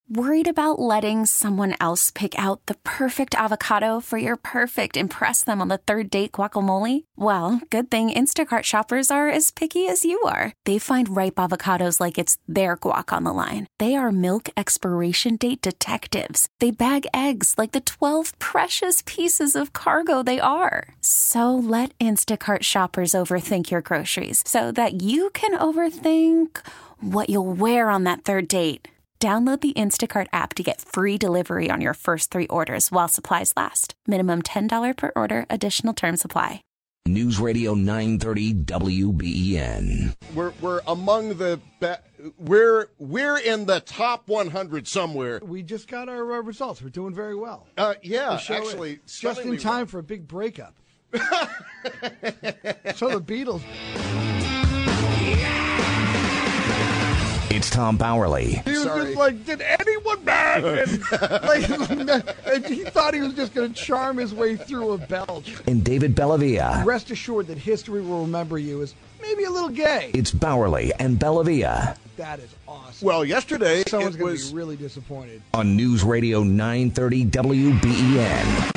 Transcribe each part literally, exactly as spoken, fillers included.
Worried about letting someone else pick out the perfect avocado for your perfect impress them on the third date guacamole? Well, good thing Instacart shoppers are as picky as you are. They find ripe avocados like it's their guac on the line. They are milk expiration date detectives. They bag eggs like the twelve precious pieces of cargo they are. So let Instacart shoppers overthink your groceries so that you can overthink what you'll wear on that third date. Download the Instacart app to get free delivery on your first three orders while supplies last. Minimum ten dollars per order. Additional terms apply. News Radio nine thirty W B E N. We're we're among the be- we're we're in the top one hundred somewhere. We just got our uh, results. We're doing very well. Uh, yeah, The show actually, is just in time well. for a big breakup. So the Beatles. It's Tom Bowerly. He was Sorry. just like, did anyone back? And, like, and he thought he was just going to charm his way through a belch. And David Bellavia. Rest assured that history will remember you as maybe a little gay. It's Bowerly and Bellavia That is awesome. Well, yesterday Someone's it going was to be really disappointed. on News Radio nine thirty W B E N.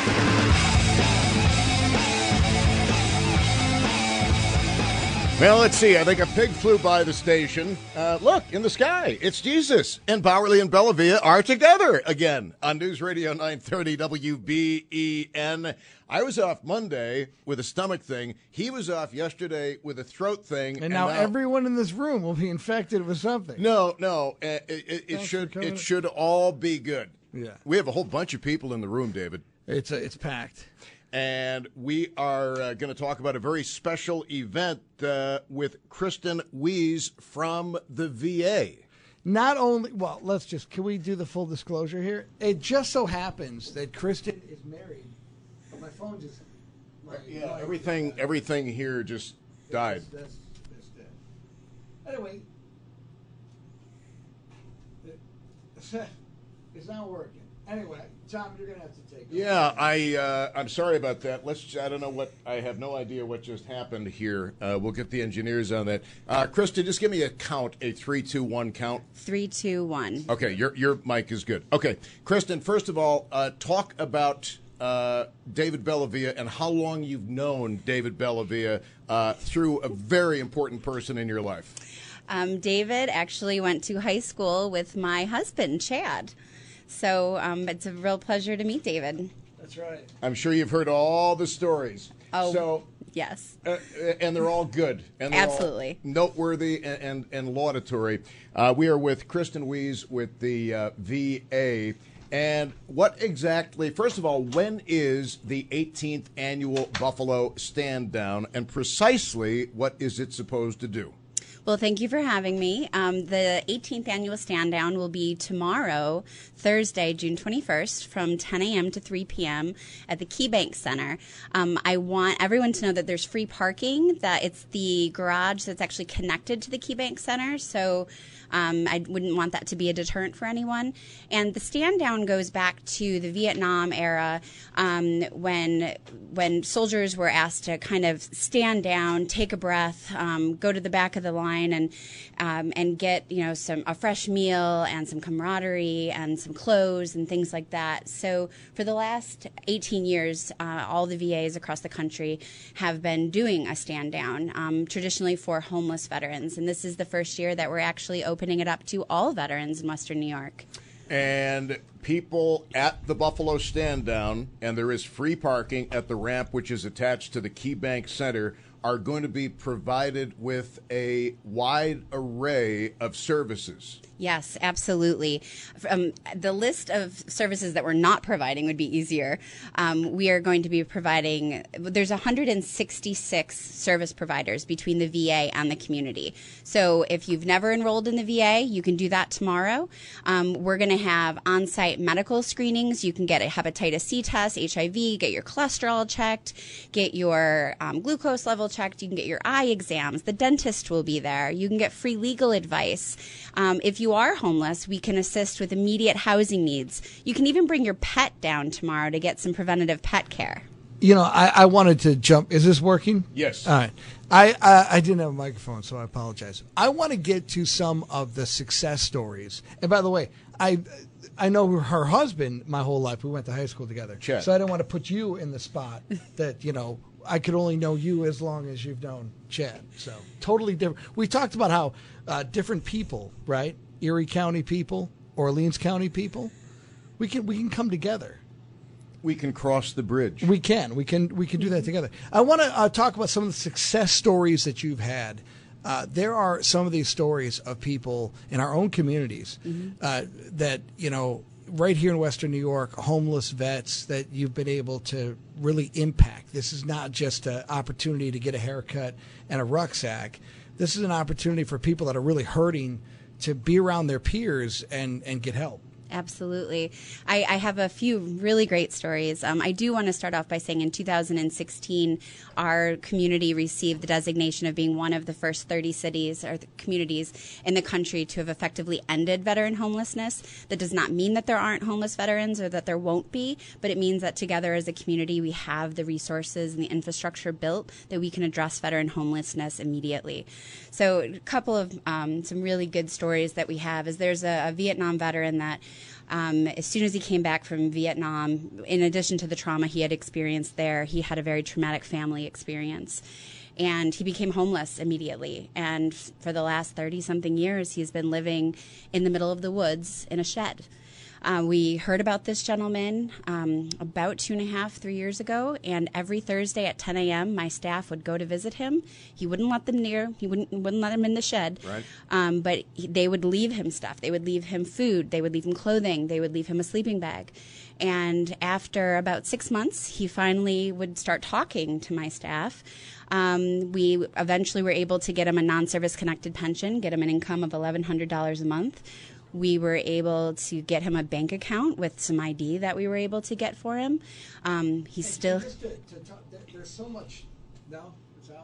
Well, let's see. I think a pig flew by the station. Uh, look, in the sky, it's Jesus. And Bowerly and Bellavia are together again on News Radio nine thirty W B E N. I was off Monday with a stomach thing. He was off yesterday with a throat thing. And, and now, now everyone in this room will be infected with something. No, no. Uh, it it, it should it should all be good. Yeah. We have a whole bunch of people in the room, David. It's a, it's packed. And we are uh, going to talk about a very special event uh, with Kristen Wiese from the V A. Not only, well, let's just, can we do the full disclosure here? It just so happens that Kristen is married. My phone just, my, Yeah, my, everything uh, everything here just died. That's, that's dead. Anyway, it, it's not working. Anyway, Tom, you're going to have to take it. Yeah, I, uh, I'm sorry about that. Let's, I don't know what, I have no idea what just happened here. Uh, we'll get the engineers on that. Uh, Krista, just give me a count, a three, two, one count. Three, two, one. Okay, your your mic is good. Okay, Kristen, first of all, uh, talk about uh, David Bellavia and how long you've known David Bellavia uh, through a very important person in your life. Um, David actually went to high school with my husband, Chad. So um, it's a real pleasure to meet David. That's right. I'm sure you've heard all the stories. Oh, so, yes. Uh, and they're all good. And they're Absolutely. all noteworthy and, and, and laudatory. Uh, we are with Kristen Wiese with the uh, V A. And what exactly, first of all, when is the eighteenth annual Buffalo Stand Down? And precisely what is it supposed to do? Well, thank you for having me. Um, the eighteenth annual Stand Down will be tomorrow, Thursday, June twenty-first, from ten a.m. to three p.m. at the KeyBank Center. Um, I want everyone to know that there's free parking, that it's the garage that's actually connected to the KeyBank Center, so um, I wouldn't want that to be a deterrent for anyone. And the Stand Down goes back to the Vietnam era um, when when soldiers were asked to kind of stand down, take a breath, um, go to the back of the line, and um, and get you know some a fresh meal and some camaraderie and some clothes and things like that. So for the last eighteen years, uh, all the V As across the country have been doing a stand down, um, traditionally for homeless veterans, and this is the first year that we're actually opening it up to all veterans in Western New York. And people at the Buffalo Stand Down, and there is free parking at the ramp which is attached to the KeyBank Center, are going to be provided with a wide array of services. Yes, absolutely. Um, the list of services that we're not providing would be easier. Um, we are going to be providing, there's one hundred sixty-six service providers between the V A and the community. So if you've never enrolled in the V A, you can do that tomorrow. Um, we're going to have on-site medical screenings. You can get a hepatitis C test, H I V, get your cholesterol checked, get your um, glucose level checked. You can get your eye exams. The dentist will be there. You can get free legal advice. Um, if you are homeless, we can assist with immediate housing needs. You can even bring your pet down tomorrow to get some preventative pet care. You know, I, I wanted to jump. Is this working? Yes. All right. I, I, I didn't have a microphone, so I apologize. I want to get to some of the success stories. And by the way, I I know her husband my whole life. We went to high school together. Chad. So I didn't want to put you in the spot that, you know, I could only know you as long as you've known Chad. So totally different. We talked about how uh, different people, right? Erie County people, Orleans County people, we can we can come together. We can cross the bridge. We can. We can. We can do that together. I want to uh, talk about some of the success stories that you've had. Uh, there are some of these stories of people in our own communities mm-hmm. uh, that, you know, right here in Western New York, homeless vets that you've been able to really impact. This is not just an opportunity to get a haircut and a rucksack. This is an opportunity for people that are really hurting to be around their peers and, and get help. Absolutely. I, I have a few really great stories. Um, I do want to start off by saying in two thousand sixteen, our community received the designation of being one of the first thirty cities or communities in the country to have effectively ended veteran homelessness. That does not mean that there aren't homeless veterans or that there won't be, but it means that together as a community we have the resources and the infrastructure built that we can address veteran homelessness immediately. So a couple of um, some really good stories that we have is there's a, a Vietnam veteran that Um, as soon as he came back from Vietnam, in addition to the trauma he had experienced there, he had a very traumatic family experience. And he became homeless immediately. And for the last thirty-something years, he's been living in the middle of the woods in a shed. Uh, we heard about this gentleman um, about two and a half, three years ago, and every Thursday at ten a.m., my staff would go to visit him. He wouldn't let them near. He wouldn't wouldn't let him in the shed. Right. Um, but he, they would leave him stuff. They would leave him food. They would leave him clothing. They would leave him a sleeping bag. And after about six months, he finally would start talking to my staff. Um, we eventually were able to get him a non-service connected pension, get him an income of eleven hundred dollars a month. We were able to get him a bank account with some I D that we were able to get for him. Um, he's hey, still... Just to, to talk, there's so much... No? It's out?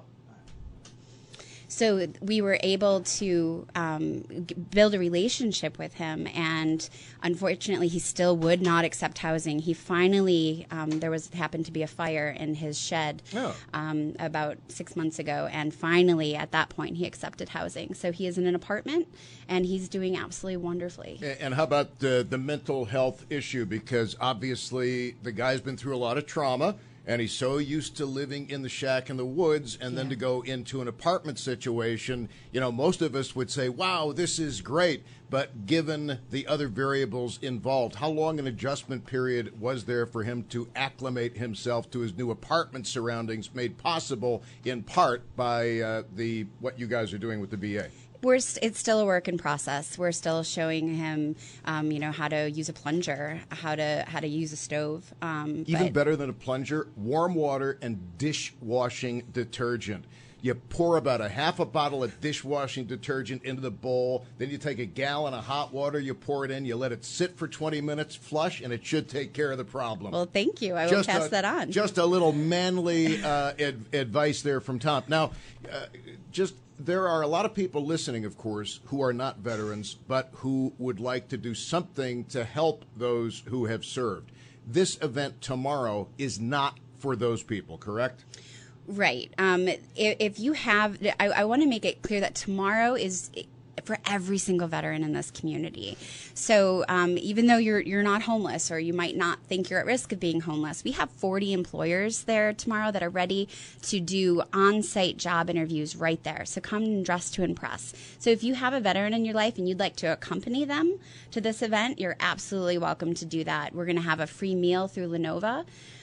So we were able to um, g- build a relationship with him, and unfortunately, he still would not accept housing. He finally, um, there was happened to be a fire in his shed oh. um, about six months ago, and finally, at that point, he accepted housing. So he is in an apartment, and he's doing absolutely wonderfully. And how about the, the mental health issue? Because obviously, the guy's been through a lot of trauma. And he's so used to living in the shack in the woods, and then Yeah. to go into an apartment situation, you know, most of us would say, wow, this is great. But given the other variables involved, how long an adjustment period was there for him to acclimate himself to his new apartment surroundings, made possible in part by uh, the what you guys are doing with the V A? We're st- it's still a work in process. We're still showing him, um, you know, how to use a plunger, how to how to use a stove. Um, Even but- better than a plunger, warm water and dishwashing detergent. You pour about a half a bottle of dishwashing detergent into the bowl. Then you take a gallon of hot water, you pour it in, you let it sit for twenty minutes, flush, and it should take care of the problem. Well, thank you. I will pass a, that on. Just a little manly uh, ad- advice there from Tom. Now, uh, just there are a lot of people listening, of course, who are not veterans, but who would like to do something to help those who have served. This event tomorrow is not for those people, correct? Right. Um, if, if you have, I, I want to make it clear that tomorrow is for every single veteran in this community. So um, even though you're you're not homeless, or you might not think you're at risk of being homeless, we have forty employers there tomorrow that are ready to do on-site job interviews right there. So come and dress to impress. So if you have a veteran in your life and you'd like to accompany them to this event, you're absolutely welcome to do that. We're going to have a free meal through Lenova.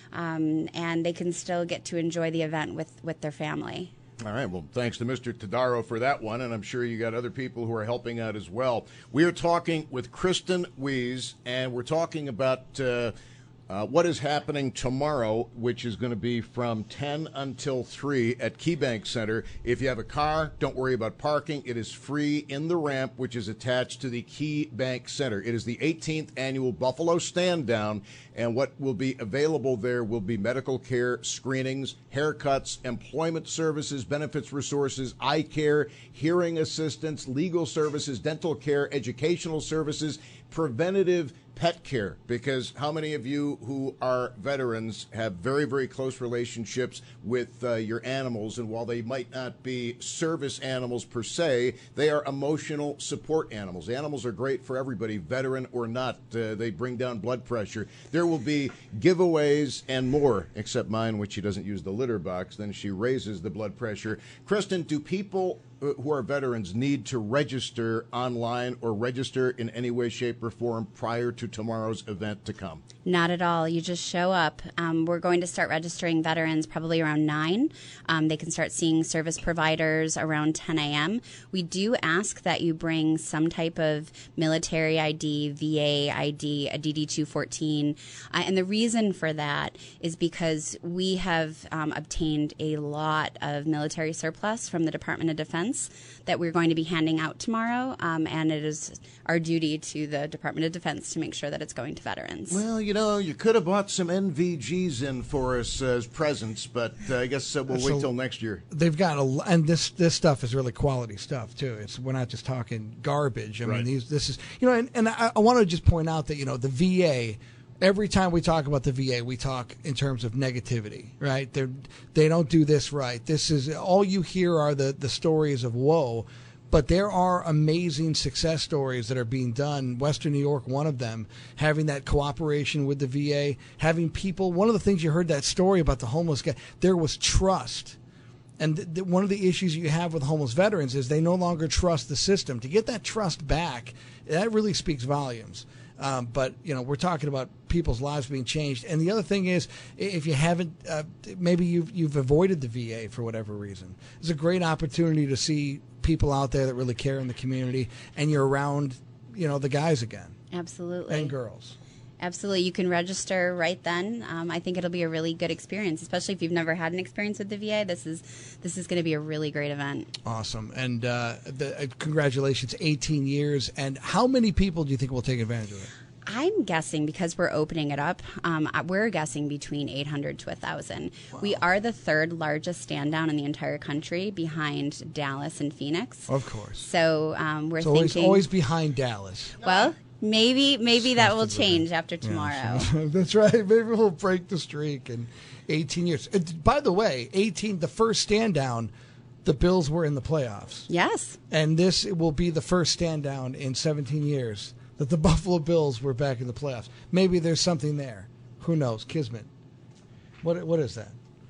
Um, and they can still get to enjoy the event with, with their family. All right. Well, thanks to Mister Tadaro for that one, and I'm sure you got other people who are helping out as well. We are talking with Kristen Wiese, and we're talking about uh, uh, what is happening tomorrow, which is going to be from ten until three at KeyBank Center. If you have a car, don't worry about parking. It is free in the ramp, which is attached to the KeyBank Center. It is the eighteenth annual Buffalo Stand Down, and what will be available there will be medical care, screenings, haircuts, employment services, benefits resources, eye care, hearing assistance, legal services, dental care, educational services, preventative pet care, because how many of you who are veterans have very, very close relationships with uh, your animals, and while they might not be service animals per se, they are emotional support animals. Animals are great for everybody, veteran or not. Uh, they bring down blood pressure. There will be giveaways and more, except mine, which she doesn't use the litter box. Then she raises the blood pressure. Kristen, do people who are veterans need to register online or register in any way, shape, or form prior to tomorrow's event to come? Not at all. You just show up. Um, we're going to start registering veterans probably around nine. Um, they can start seeing service providers around ten a.m. We do ask that you bring some type of military I D, V A I D, a D D two fourteen. Uh, and the reason for that is because we have um, obtained a lot of military surplus from the Department of Defense that we're going to be handing out tomorrow, um, and it is our duty to the Department of Defense to make sure that it's going to veterans. Well, you know, you could have bought some N V Gs in for us as presents, but uh, I guess uh, we'll So wait till next year. They've got a, and this this stuff is really quality stuff too. It's we're not just talking garbage. I Right. mean, these this is you know, and, and I, I want to just point out that you know the V A. Every time we talk about the V A, we talk in terms of negativity, right? They they don't do this right. This is all you hear are the the stories of woe, but there are amazing success stories that are being done. Western New York, one of them, having that cooperation with the V A, having people. One of the things you heard that story about the homeless guy, there was trust. And th- th- one of the issues you have with homeless veterans is they no longer trust the system. To get that trust back, that really speaks volumes. Um, but, you know, we're talking about people's lives being changed. And the other thing is, if you haven't, uh, maybe you've, you've avoided the V A for whatever reason, it's a great opportunity to see people out there that really care in the community, and you're around, you know, the guys again. Absolutely. And girls. Absolutely. You can register right then. Um, I think it'll be a really good experience, especially if you've never had an experience with the V A. This is this is going to be a really great event. Awesome. And uh, the, uh, congratulations, eighteen years. And how many people do you think will take advantage of it? I'm guessing, because we're opening it up, um, we're guessing between eight hundred to one thousand. Wow. We are the third largest stand down in the entire country, behind Dallas and Phoenix. Of course. So um, we're it's thinking... always, always behind Dallas. Well... Maybe maybe that will change after tomorrow. Yeah, that's right. Maybe we'll break the streak in eighteen years. And by the way, eighteen, the first stand down, the Bills were in the playoffs. Yes. And this will be the first stand down in seventeen years that the Buffalo Bills were back in the playoffs. Maybe there's something there. Who knows? Kismet. What What is that?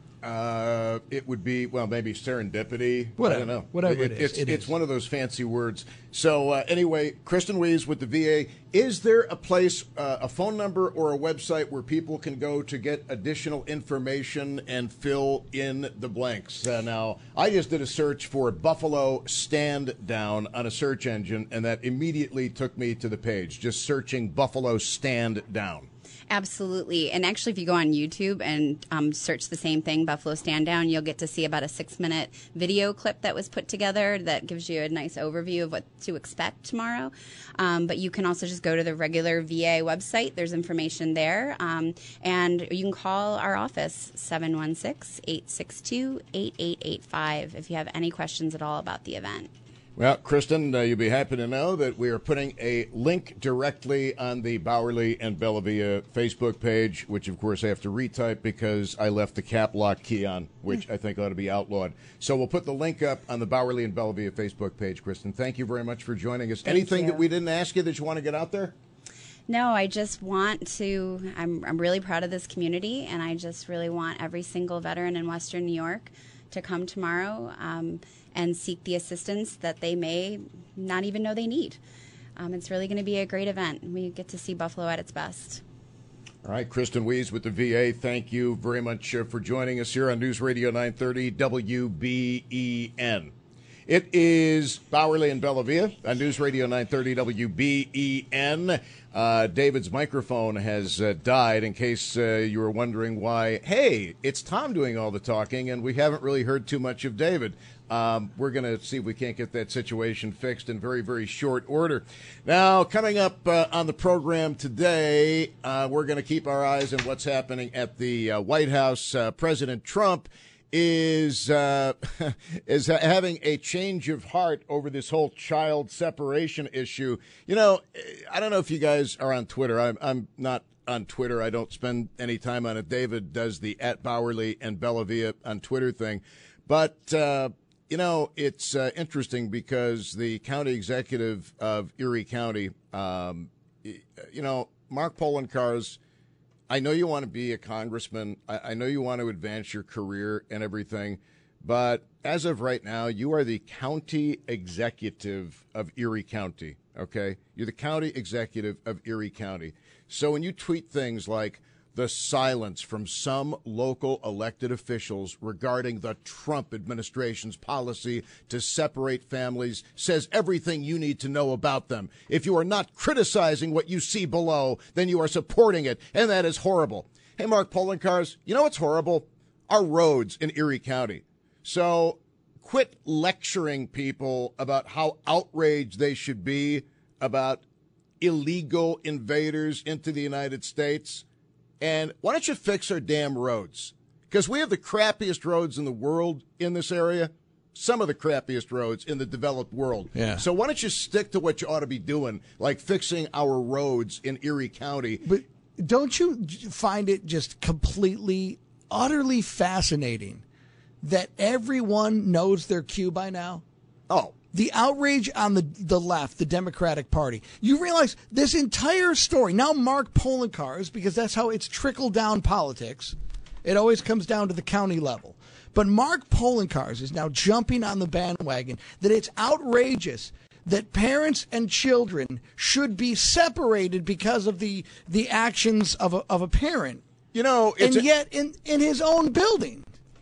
Uh, it would be, well, maybe serendipity. Whatever. I don't know. Whatever it, it is. It's, it it's is. one of those fancy words. So uh, anyway, Kristen Wees with the V A. Is there a place, uh, a phone number or a website where people can go to get additional information and fill in the blanks? Uh, now, I just did a search for Buffalo Stand Down on a search engine, and that immediately took me to the page, just searching Buffalo Stand Down. Absolutely. And actually, if you go on YouTube and um, search the same thing, Buffalo Stand Down, you'll get to see about a six-minute video clip that was put together that gives you a nice overview of what to expect tomorrow. Um, but you can also just go to the regular V A website. There's information there. Um, and you can call our office, seven one six, eight six two, eight eight eight five, if you have any questions at all about the event. Well, Kristen, uh, you'll be happy to know that we are putting a link directly on the Bowerly and Bellavia Facebook page, which, of course, I have to retype because I left the cap lock key on, which I think ought to be outlawed. So we'll put the link up on the Bowerly and Bellavia Facebook page, Kristen. Thank you very much for joining us. Thank Anything you. that we didn't ask you that you want to get out there? No, I just want to, I'm, I'm really proud of this community, and I just really want every single veteran in Western New York to come tomorrow um, and seek the assistance that they may not even know they need. Um, it's really going to be a great event. We get to see Buffalo at its best. All right, Kristen Wees with the V A, thank you very much uh, for joining us here on News Radio nine thirty W B E N. It is Bowerly and Bellavia on News Radio nine thirty W B E N. Uh, David's microphone has uh, died, in case uh, you were wondering why. Hey, it's Tom doing all the talking, and we haven't really heard too much of David. Um, we're going to see if we can't get that situation fixed in very, very short order. Now, coming up uh, on the program today, uh, we're going to keep our eyes on what's happening at the uh, White House. Uh, President Trump is uh, is having a change of heart over this whole child separation issue. You know, I don't know if you guys are on Twitter. I'm, I'm not on Twitter. I don't spend any time on it. David does the at Bowerly and Bellavia on Twitter thing. But, uh, you know, it's uh, interesting because the county executive of Erie County, um, you know, Mark Poloncarz, I know you want to be a congressman. I, I know you want to advance your career and everything. But as of right now, you are the county executive of Erie County, okay? You're the county executive of Erie County. So when you tweet things like the silence from some local elected officials regarding the Trump administration's policy to separate families says everything you need to know about them. If you are not criticizing what you see below, then you are supporting it, and that is horrible. Hey, Mark Poloncarz, you know what's horrible? Our roads in Erie County. So quit lecturing people about how outraged they should be about illegal invaders into the United States. And why don't you fix our damn roads? Because we have the crappiest roads in the world in this area. Some of the crappiest roads in the developed world. Yeah. So why don't you stick to what you ought to be doing, like fixing our roads in Erie County? But don't you find it just completely, utterly fascinating that everyone knows their cue by now? Oh. The outrage on the the left, the Democratic Party. You realize this entire story, now Mark Poloncarz, because that's how it's trickle-down politics. It always comes down to the county level. But Mark Poloncarz is now jumping on the bandwagon that it's outrageous that parents and children should be separated because of the the actions of a, of a parent. You know, it's and a- yet in, in his own building.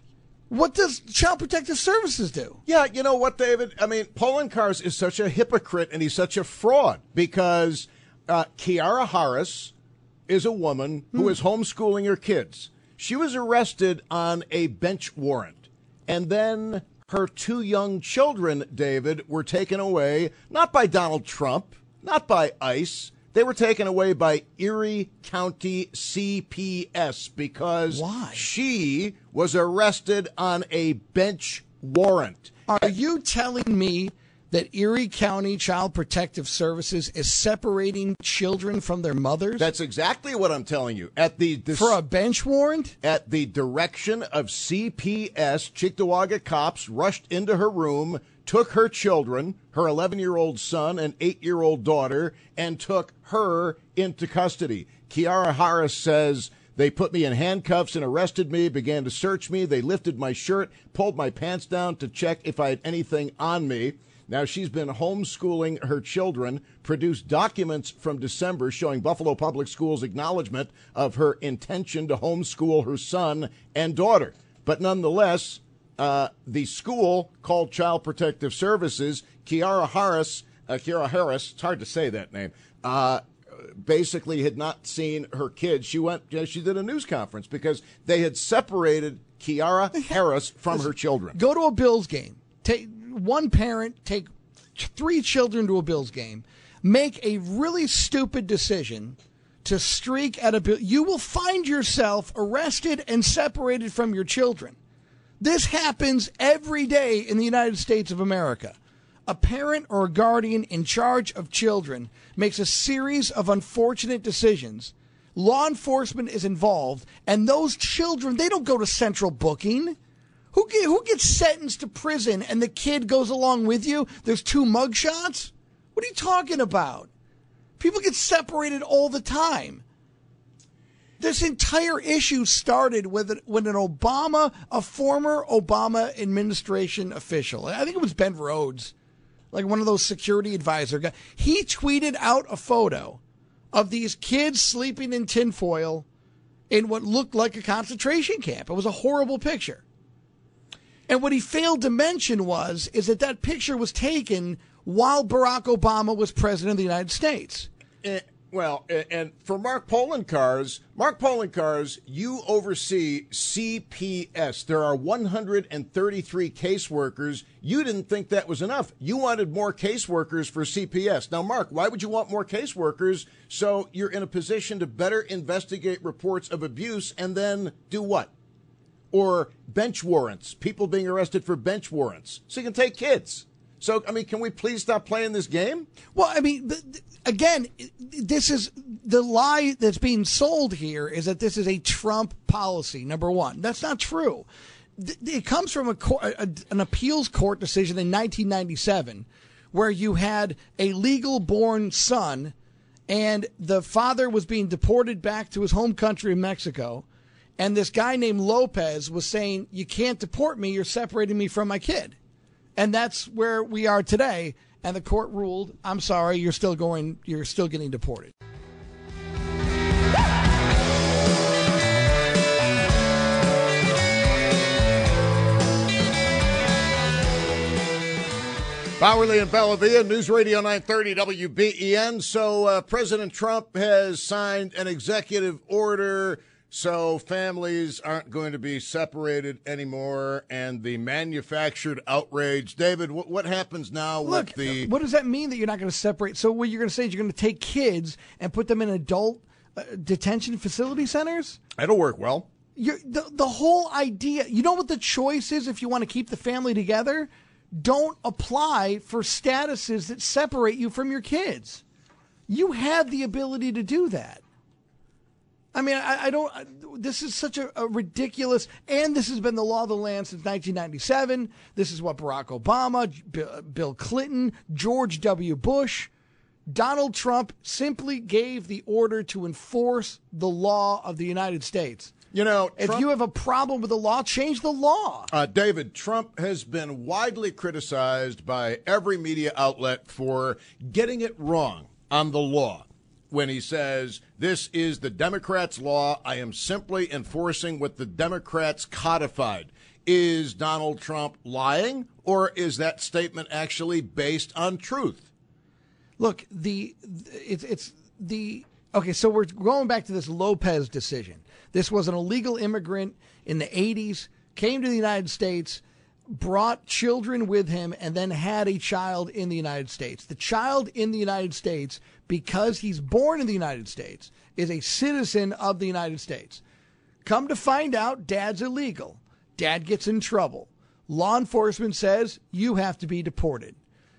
What does Child Protective Services do? Yeah, you know what, David? I mean, Poloncarz is such a hypocrite and he's such a fraud because uh, Kiara Harris is a woman who Hmm. is homeschooling her kids. She was arrested on a bench warrant, and then her two young children, David, were taken away, not by Donald Trump, not by ICE. They were taken away by Erie County C P S because Why? she was arrested on a bench warrant. Are you telling me that Erie County Child Protective Services is separating children from their mothers? That's exactly what I'm telling you. At the dis- for a bench warrant? At the direction of C P S, Cheektowaga cops rushed into her room, took her children, her eleven-year-old son and eight-year-old daughter, and took her into custody. Kiara Harris says, they put me in handcuffs and arrested me, began to search me. They lifted my shirt, pulled my pants down to check if I had anything on me. Now, she's been homeschooling her children, produced documents from December showing Buffalo Public Schools' acknowledgement of her intention to homeschool her son and daughter. But nonetheless, uh, the school called Child Protective Services, Kiara Harris, uh, Kiara Harris, it's hard to say that name, uh, basically had not seen her kids. She went, she did a news conference because they had separated Kiara Harris from her children. Go to a Bills game. Take one parent, take three children to a Bills game, make a really stupid decision to streak at a Bill. You will find yourself arrested and separated from your children. This happens every day in the United States of America. A parent or a guardian in charge of children makes a series of unfortunate decisions. Law enforcement is involved, and those children, they don't go to central booking. Who get, who gets sentenced to prison and the kid goes along with you? There's two mugshots? What are you talking about? People get separated all the time. This entire issue started with when an Obama, a former Obama administration official, I think it was Ben Rhodes, like one of those security advisor guys, he tweeted out a photo of these kids sleeping in tinfoil in what looked like a concentration camp. It was a horrible picture. And what he failed to mention was is that that picture was taken while Barack Obama was president of the United States. Uh, well, uh, and for Mark Poloncarz, Mark Poloncarz, you oversee C P S. There are one hundred thirty-three caseworkers. You didn't think that was enough. You wanted more caseworkers for C P S. Now, Mark, why would you want more caseworkers? So you're in a position to better investigate reports of abuse and then do what? or bench warrants, people being arrested for bench warrants. So you can take kids. So, I mean, can we please stop playing this game? Well, I mean, th- th- again, this is the lie that's being sold here is that this is a Trump policy, number one. That's not true. Th- it comes from a, court, a an appeals court decision in nineteen ninety-seven where you had a legal-born son and the father was being deported back to his home country in Mexico. And this guy named Lopez was saying, you can't deport me. You're separating me from my kid. And that's where we are today. And the court ruled, I'm sorry, you're still going, you're still getting deported. Bowerly and Bellavia, News Radio nine thirty W B E N. So uh, President Trump has signed an executive order so families aren't going to be separated anymore, and the manufactured outrage. David, what, what happens now Look, with the... what does that mean that you're not going to separate? So what you're going to say is you're going to take kids and put them in adult uh, detention facility centers? That'll work well. You're, the, the whole idea, you know what the choice is if you want to keep the family together? Don't apply for statuses that separate you from your kids. You have the ability to do that. I mean, I, I don't, I, this is such a, a ridiculous, and this has been the law of the land since nineteen ninety-seven. This is what Barack Obama, B- Bill Clinton, George W. Bush, Donald Trump simply gave the order to enforce the law of the United States. You know, if Trump, you have a problem with the law, change the law. Uh, David, Trump has been widely criticized by every media outlet for getting it wrong on the law. When he says, this is the Democrats' law, I am simply enforcing what the Democrats codified. Is Donald Trump lying, or is that statement actually based on truth? Look, the it's it's the okay. So we're going back to this Lopez decision. This was an illegal immigrant in the eighties, came to the United States, brought children with him, and then had a child in the United States. The child in the United States, because he's born in the United States, is a citizen of the United States. Come to find out, dad's illegal. Dad gets in trouble. Law enforcement says you have to be deported.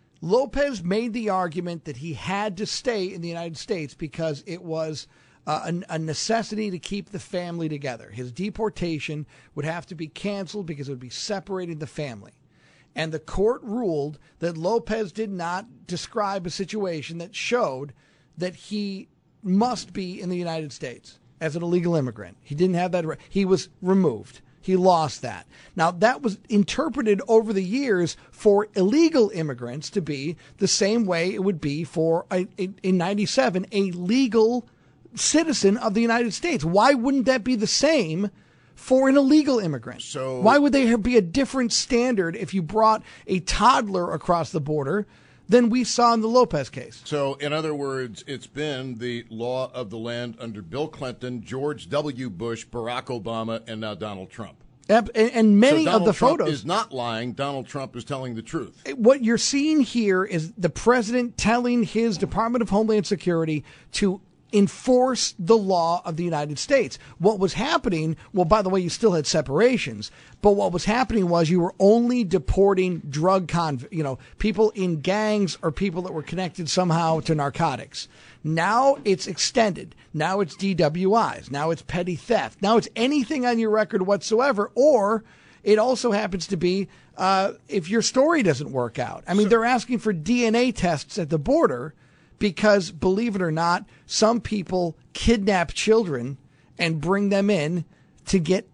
Lopez made the argument that he had to stay in the United States because it was uh, a, a necessity to keep the family together. His deportation would have to be canceled because it would be separating the family. And the court ruled that Lopez did not describe a situation that showed that he must be in the United States as an illegal immigrant. He didn't have that right. He was removed. He lost that. Now, that was interpreted over the years for illegal immigrants to be the same way it would be for, a, a, in ninety-seven, a legal citizen of the United States. Why wouldn't that be the same for an illegal immigrant? So why would there be a different standard if you brought a toddler across the border than we saw in the Lopez case? So, in other words, it's been the law of the land under Bill Clinton, George W. Bush, Barack Obama, and now Donald Trump. And, and many so Donald of the Trump photos is not lying. Donald Trump is telling the truth. What you're seeing here is the president telling his Department of Homeland Security to enforce the law of the United States. What was happening, well, by the way, you still had separations, but what was happening was you were only deporting drug conv, you know, people in gangs or people that were connected somehow to narcotics. Now it's extended. Now it's D W Is. Now it's petty theft. Now it's anything on your record whatsoever, or it also happens to be uh, if your story doesn't work out. I mean, so, they're asking for D N A tests at the border because, believe it or not, some people kidnap children and bring them in to get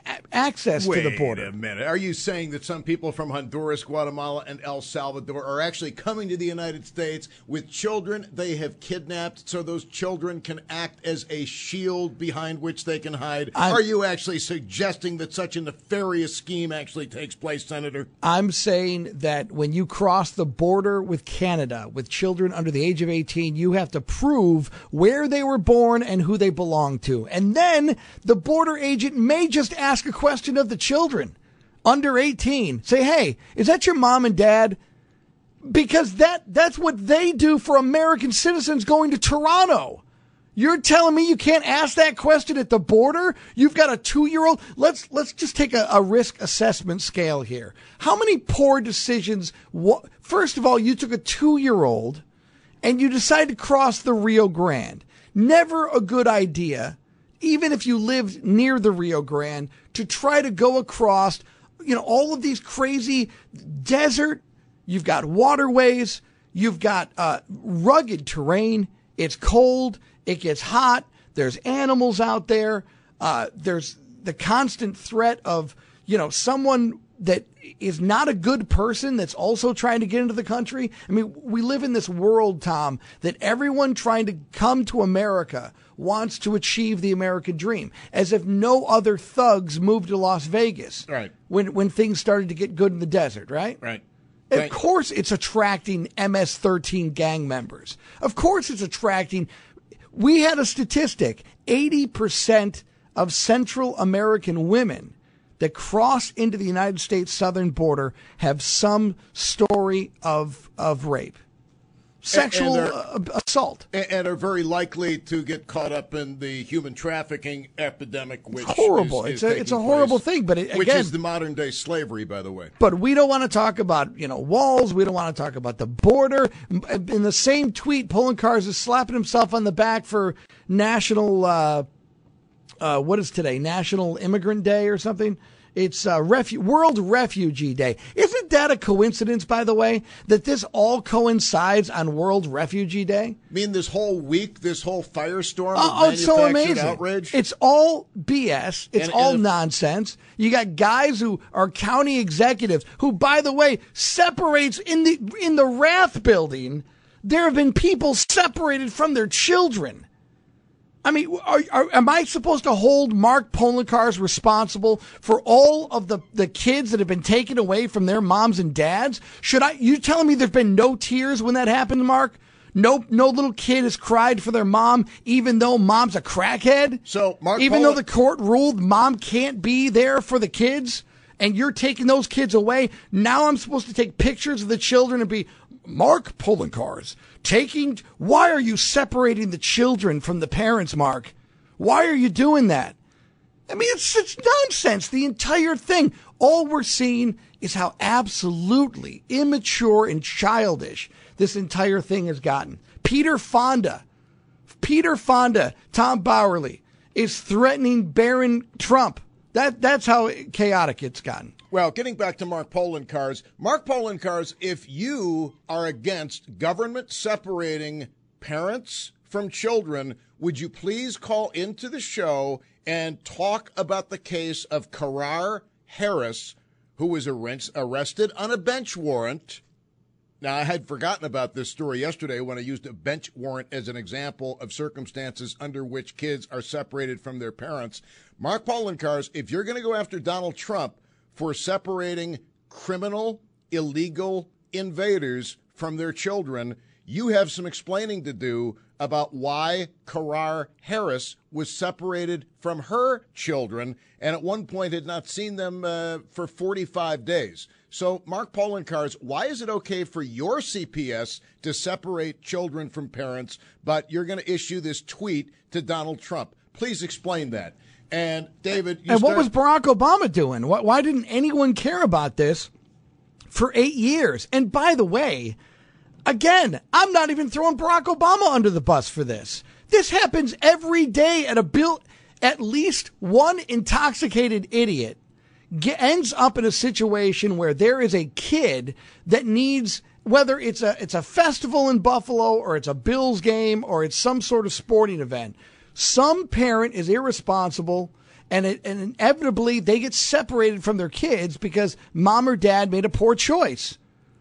access Wait to the border. Wait a minute. Are you saying that some people from Honduras, Guatemala, and El Salvador are actually coming to the United States with children they have kidnapped so those children can act as a shield behind which they can hide? I'm, are you actually suggesting that such a nefarious scheme actually takes place, Senator? I'm saying that when you cross the border with Canada with children under the age of eighteen, you have to prove where they were born and who they belong to. And then the border agent may just ask a question of the children under eighteen. Say, hey, is that your mom and dad? Because that that's what they do for American citizens going to Toronto. You're telling me you can't ask that question at the border? You've got a two-year-old. Let's let's just take a, a risk assessment scale here. How many poor decisions? What, first of all, you took a two-year-old and you decided to cross the Rio Grande. Never a good idea, even if you lived near the Rio Grande, to try to go across, you know, all of these crazy desert. You've got waterways. You've got uh, rugged terrain. It's cold. It gets hot. There's animals out there. Uh, there's the constant threat of, you know, someone that is not a good person that's also trying to get into the country. I mean, we live in this world, Tom, that everyone trying to come to America wants to achieve the American dream, as if no other thugs moved to Las Vegas. Right. When when things started to get good in the desert, right? Right. Of course it's attracting M S thirteen gang members. Of course it's attracting. We had a statistic, eighty percent of Central American women that cross into the United States southern border have some story of of rape, sexual and, and uh, assault. And are very likely to get caught up in the human trafficking epidemic, which it's horrible. Is, is it's a, it's a horrible place, thing, but it, which again, is the modern day slavery, by the way. But we don't want to talk about, you know, walls. We don't want to talk about the border. In the same tweet, Poloncarz is slapping himself on the back for National, uh, uh, what is today? National Immigrant Day or something? It's uh, refu- World Refugee Day. Isn't that a coincidence, by the way, that this all coincides on World Refugee Day? I mean, this whole week, this whole firestorm of Oh, it's so amazing. outrage? It's all B S. It's And- all and if- nonsense. You got guys who are county executives who, by the way, separates in the in the Rath building. There have been people separated from their children. I mean, are, are, am I supposed to hold Mark Poloncarz responsible for all of the, the kids that have been taken away from their moms and dads? Should I? You telling me there's been no tears when that happened, Mark? No, no little kid has cried for their mom, even though mom's a crackhead. So, Mark even Pol- though the court ruled mom can't be there for the kids, and you're taking those kids away. Now I'm supposed to take pictures of the children and be Mark Poloncarz taking. Why are you separating the children from the parents, Mark? Why are you doing that? I mean, it's it's nonsense. The entire thing. All we're seeing is how absolutely immature and childish this entire thing has gotten. Peter Fonda, Peter Fonda, Tom Bowerly is threatening Barron Trump. That that's how chaotic it's gotten. Well, getting back to Mark Poloncarz, Mark Poloncarz, if you are against government separating parents from children, would you please call into the show and talk about the case of Karar Harris, who was arrested on a bench warrant? Now, I had forgotten about this story yesterday when I used a bench warrant as an example of circumstances under which kids are separated from their parents. Mark Poloncarz, if you're going to go after Donald Trump for separating criminal, illegal invaders from their children, you have some explaining to do about why Karar Harris was separated from her children and at one point had not seen them uh, for forty-five days. So, Mark Poloncarz, why is it okay for your C P S to separate children from parents, but you're going to issue this tweet to Donald Trump? Please explain that. And, David, you And start- what was Barack Obama doing? Why, why didn't anyone care about this for eight years? And by the way, again, I'm not even throwing Barack Obama under the bus for this. This happens every day at a bill. At least one intoxicated idiot ge- ends up in a situation where there is a kid that needs, whether it's a it's a festival in Buffalo or it's a Bills game or it's some sort of sporting event, some parent is irresponsible and, it, and inevitably they get separated from their kids because mom or dad made a poor choice.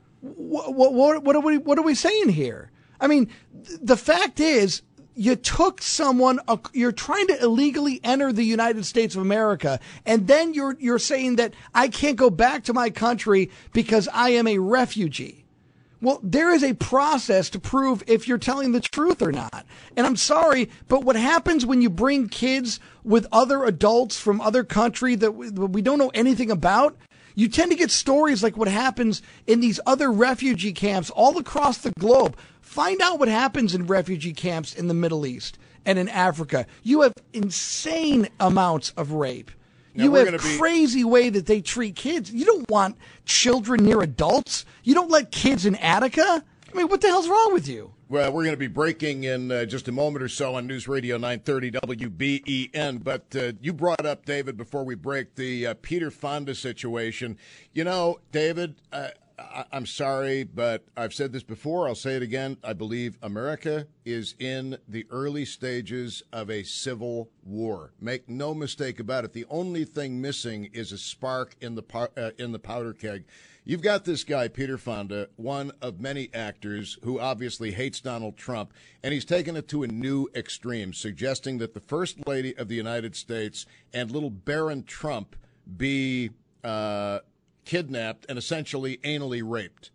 What, what, what, are we, what are we saying here? I mean, th- the fact is, you took someone, uh, you're trying to illegally enter the United States of America, and then you're you're saying that I can't go back to my country because I am a refugee. Well, there is a process to prove if you're telling the truth or not. And I'm sorry, but what happens when you bring kids with other adults from other country that we, we don't know anything about? You tend to get stories like what happens in these other refugee camps all across the globe. Find out what happens in refugee camps in the Middle East and in Africa, you have insane amounts of rape. Now, you we're have gonna be- crazy way that they treat kids. You don't want children near adults. You don't let kids in Attica. I mean, what the hell's wrong with you? Well, we're going to be breaking in uh, just a moment or so on News Radio nine thirty W B E N. But uh, you brought up, David, before we break, the uh, Peter Fonda situation. You know, David, uh, I- I'm sorry, but I've said this before. I'll say it again. I believe America is in the early stages of a civil war. Make no mistake about it. The only thing missing is a spark in the par- uh, in the powder keg. You've got this guy, Peter Fonda, one of many actors who obviously hates Donald Trump, and he's taken it to a new extreme, suggesting that the First Lady of the United States and little Baron Trump be uh, kidnapped and essentially anally raped.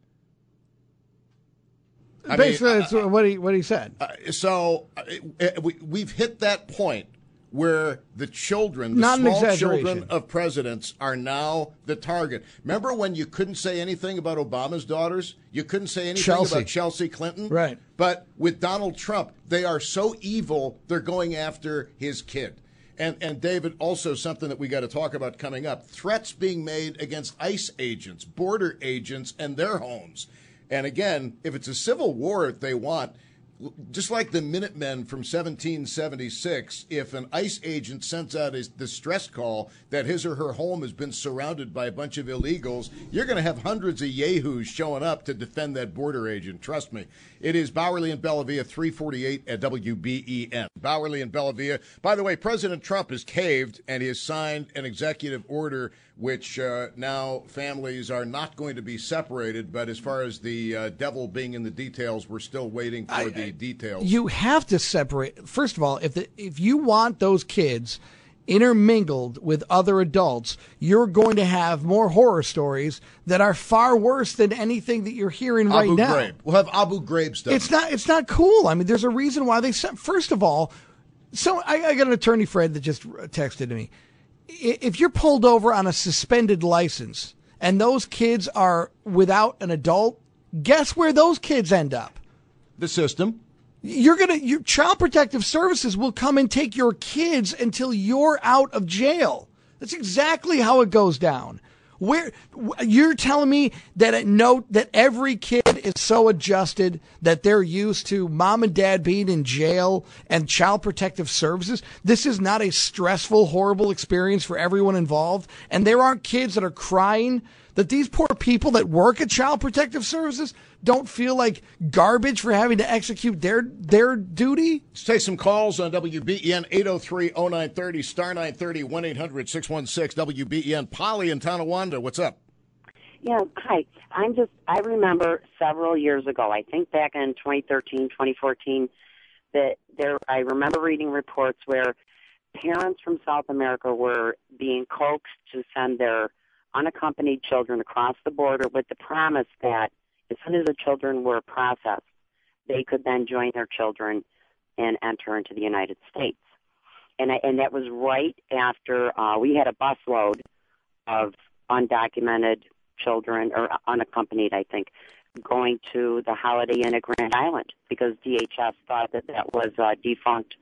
I Basically, mean, that's what he what he said. Uh, so uh, we, we've hit that point where the children, the Not an small exaggeration. children of presidents are now the target. Remember when you couldn't say anything about Obama's daughters? You couldn't say anything Chelsea. about Chelsea Clinton? Right. But with Donald Trump, they are so evil, they're going after his kid. And, and David, also something that we got to talk about coming up, threats being made against ICE agents, border agents, and their homes. And again, if it's a civil war that they want, just like the Minutemen from seventeen seventy-six, if an ICE agent sends out a distress call that his or her home has been surrounded by a bunch of illegals, you're going to have hundreds of yahoos showing up to defend that border agent. Trust me. It is Bowerly and Bellavia, three forty-eight at W B E N. Bowerly and Bellavia. By the way, President Trump has caved, and he has signed an executive order which uh, now families are not going to be separated. But as far as the uh, devil being in the details, we're still waiting for I- the I- details. You have to separate. First of all, if the, if you want those kids intermingled with other adults, you're going to have more horror stories that are far worse than anything that you're hearing right Abu now. Ghraib. We'll have Abu Ghraib stuff. It's not. It's not cool. I mean, there's a reason why they sent. First of all, so I, I got an attorney friend that just texted me. I- If you're pulled over on a suspended license and those kids are without an adult, guess where those kids end up? the system. You're gonna. Your Child Protective Services will come and take your kids until you're out of jail. That's exactly how it goes down. Where you're telling me that at note that every kid is so adjusted that they're used to mom and dad being in jail and Child Protective Services. This is not a stressful, horrible experience for everyone involved. And there aren't kids that are crying that these poor people that work at Child Protective Services don't feel like garbage for having to execute their their duty. Let's take some calls on W B E N eight oh three oh nine thirty, star nine thirty, one eight hundred six one six W B E N. Polly in Tonawanda, what's up? Yeah, hi. I'm just, I remember several years ago, I think back in twenty thirteen, twenty fourteen, that there, I remember reading reports where parents from South America were being coaxed to send their unaccompanied children across the border with the promise that as soon as the children were processed, they could then join their children and enter into the United States. And I, and that was right after uh, we had a busload of undocumented children, or unaccompanied, I think, going to the Holiday Inn at Grand Island because D H S thought that that was a defunct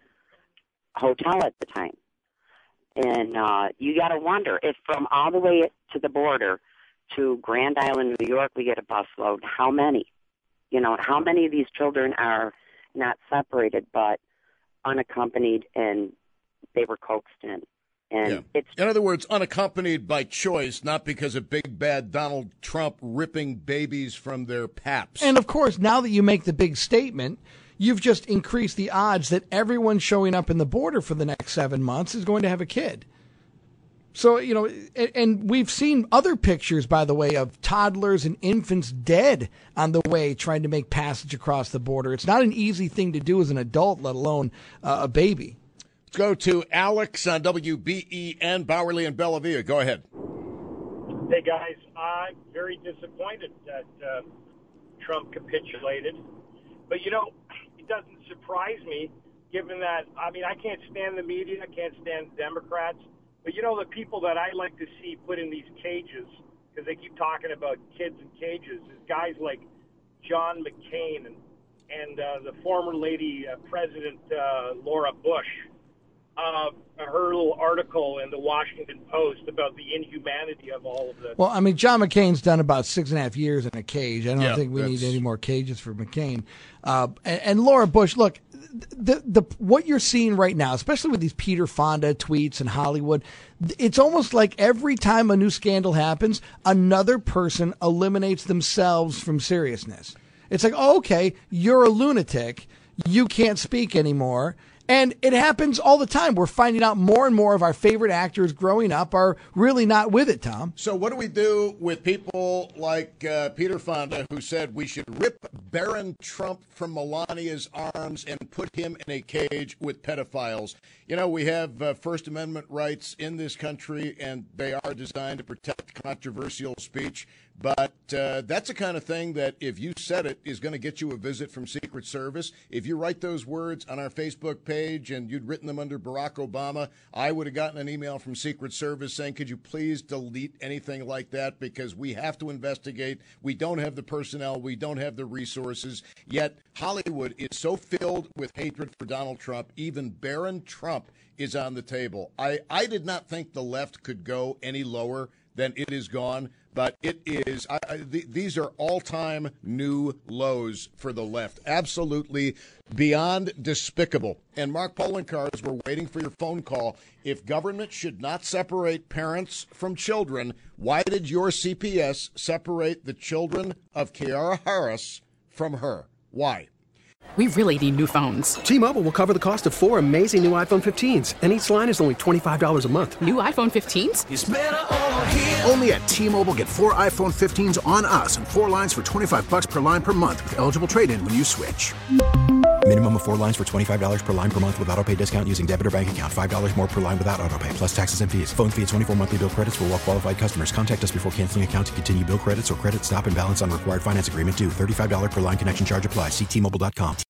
hotel at the time. And uh, you got to wonder if from all the way to the border to Grand Island, New York, we get a busload, how many? You know, how many of these children are not separated but unaccompanied and they were coaxed in? And Yeah. it's In other words, unaccompanied by choice, not because of big bad Donald Trump ripping babies from their paps. And of course, now that you make the big statement, you've just increased the odds that everyone showing up in the border for the next seven months is going to have a kid. So, you know, and, and we've seen other pictures, by the way, of toddlers and infants dead on the way trying to make passage across the border. It's not an easy thing to do as an adult, let alone uh, a baby. Let's go to Alex on W B E N, Bowerly and Bellavia. Go ahead. Hey, guys, I'm very disappointed that uh, Trump capitulated. But, you know, it doesn't surprise me, given that, I mean, I can't stand the media, I can't stand Democrats. But, you know, the people that I like to see put in these cages, because they keep talking about kids in cages, is guys like John McCain and and uh, the former lady uh, President uh, Laura Bush, uh, her little article in the Washington Post about the inhumanity of all of this. Well, I mean, John McCain's done about six and a half years in a cage. I don't Yeah, think we that's- need any more cages for McCain. Uh, and, and Laura Bush, look, the the what you're seeing right now, especially with these Peter Fonda tweets in Hollywood, it's almost like every time a new scandal happens, another person eliminates themselves from seriousness. It's like, oh, okay, you're a lunatic. You can't speak anymore. And it happens all the time. We're finding out more and more of our favorite actors growing up are really not with it, Tom. So what do we do with people like uh, Peter Fonda, who said we should rip Barron Trump from Melania's arms and put him in a cage with pedophiles? You know, we have uh, First Amendment rights in this country, and they are designed to protect controversial speech. But uh, that's the kind of thing that if you said it is going to get you a visit from Secret Service. If you write those words on our Facebook page and you'd written them under Barack Obama, I would have gotten an email from Secret Service saying, could you please delete anything like that, because we have to investigate. We don't have the personnel. We don't have the resources. Yet Hollywood is so filled with hatred for Donald Trump, even Barron Trump is on the table. I, I did not think the left could go any lower than it is gone. But it is, I, I, th- these are all-time new lows for the left. Absolutely beyond despicable. And Mark Poloncarz, we're waiting for your phone call. If government should not separate parents from children, why did your C P S separate the children of Kiara Harris from her? Why? We really need new phones. T-Mobile will cover the cost of four amazing new iPhone fifteens, and each line is only twenty-five dollars a month. New iPhone fifteens? It's better over here. Only at T-Mobile, get four iPhone fifteens on us and four lines for twenty-five dollars per line per month with eligible trade-in when you switch. Minimum of four lines for twenty-five dollars per line per month with autopay discount using debit or bank account. five dollars more per line without autopay, plus taxes and fees. Phone fee at twenty-four monthly bill credits for well-qualified customers. Contact us before canceling account to continue bill credits or credit stop and balance on required finance agreement due. thirty-five dollars per line connection charge applies. See T Mobile dot com.